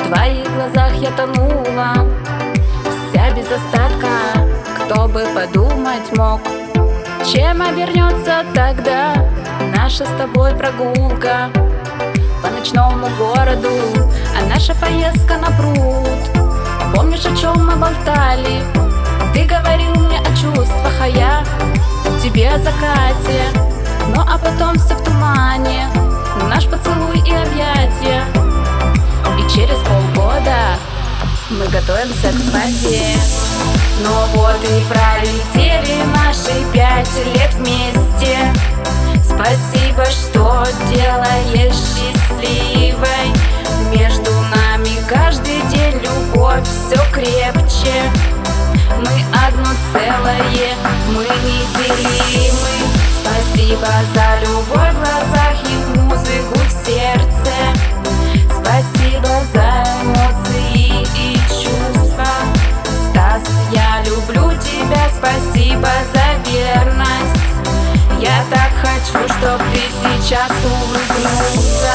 твоих глазах я тонула, вся без остатка. Кто бы подумать мог, чем обернется тогда наша с тобой прогулка по ночному городу, а наша поездка на пруд. Помнишь, о чем мы болтали? Ты говорил мне о чувствах, а я тебе о закате. Ну а потом все в тумане, наш поцелуй и объятия. И через полгода мы готовимся к свадьбе. Ну вот и пролетели наши 5 лет вместе. Спасибо, что делаешь счастливой. Между нами каждый день любовь все крепче. Мы одно целое, мы неделимы. Спасибо за любовь в глазах и музыку в сердце. Спасибо за эмоции и чувства. Стас, я люблю тебя, спасибо за верность. Я так хочу, чтоб ты сейчас улыбнулся.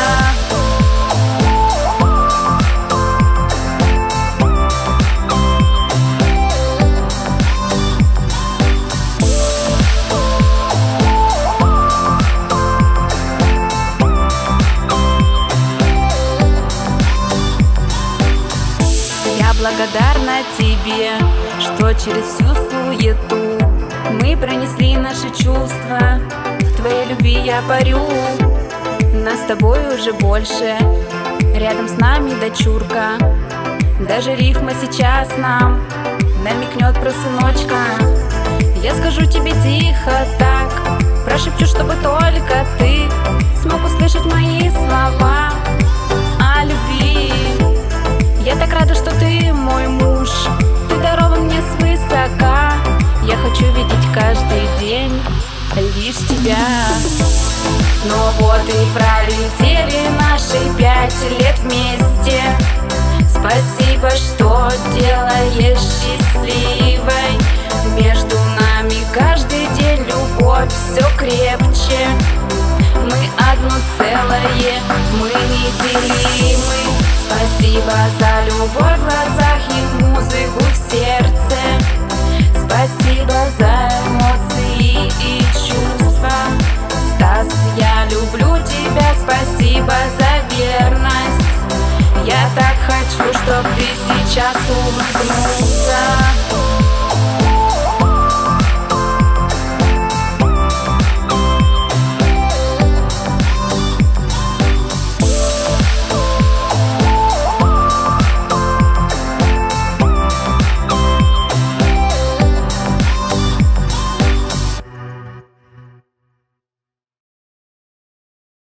Благодарна тебе, что через всю суету мы пронесли наши чувства. В твоей любви я парю, нас с тобой уже больше. Рядом с нами дочурка, даже рифма сейчас нам намекнет про сыночка. Я скажу тебе тихо так, прошепчу, чтобы только ты смог услышать мои слова о любви. Я так рада, что ты мой муж, ты дарован мне свысока. Я хочу видеть каждый день лишь тебя. Ну вот и пролетели наши 5 лет вместе. Спасибо, что делаешь счастливой. Между нами каждый день любовь все крепче. Мы одно целое, мы неделимы. Спасибо за любовь в глазах и музыку в сердце. Спасибо за эмоции и чувства. Стас, я люблю тебя, спасибо за верность. Я так хочу, чтоб ты сейчас улыбнулся.